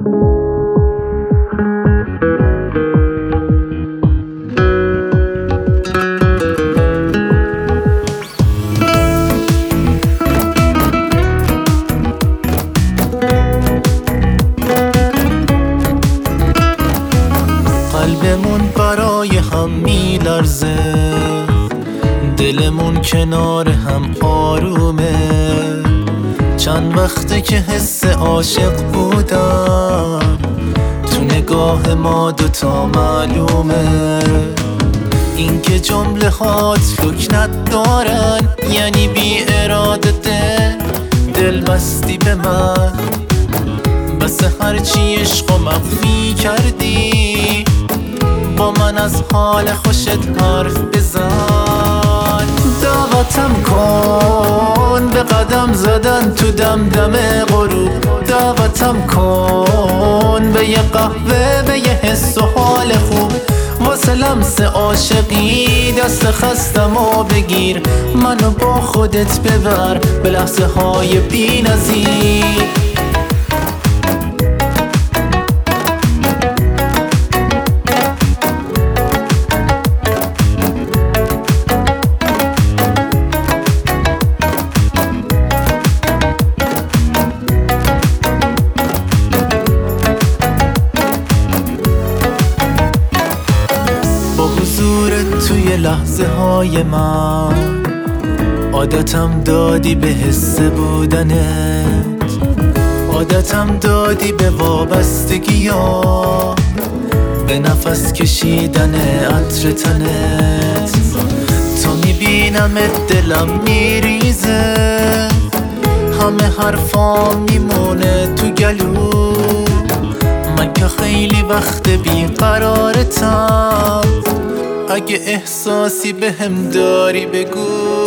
قلبمون برای هم میلرزه، دلمون کنار هم آرومه. چند وقته که حس عاشق بودم، تو نگاه ما دوتا معلومه. این که جمله هات لکنت دارن، یعنی بی اراده دل بستی به من. بس هرچی عشق و مخفی کردی، با من از حال خوشت حرف بزن. دعوتم کن به قدم زدن تو دمدم غروب، دعوتم کن به یه قهوه، به یه حس و حال خوب. واسه لمس عاشقی دست خستمو بگیر، منو با خودت ببر به لحظه های بی نظیر. حضورت توی لحظه های من، عادتم دادی به حس بودنت، عادتم دادی به وابستگی ها، به نفس کشیدن عطر تنت. تا میبینمت دلم میریزه، همه حرفام میمونه تو گلو. من که خیلی وقت بیقرارتم، اگه احساسی بهم داری بگو.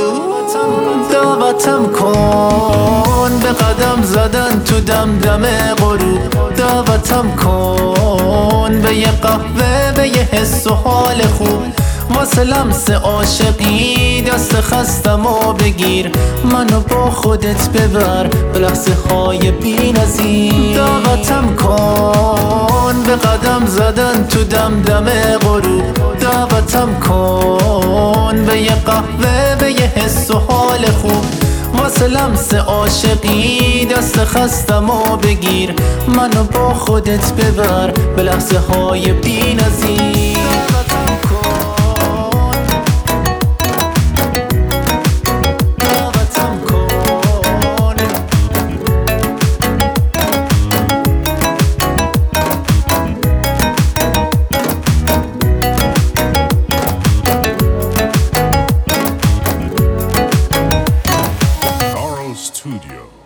دعوتم کن به قدم زدن تو دمدم غروب، دعوتم کن به یه قهوه، به یه حس و حال خوب. واسه لمس عاشقی دست خستمو بگیر، منو با خودت ببر به لحظه های بی نظیر. دعوتم کن به قدم زدن تو دمدم غروب، دعوتم کن به یه قهوه، به یه حس و حال خوب. واسه لمس عاشقی دست خستمو بگیر، منو با خودت ببر به لحظه های بی نظیر. Studio.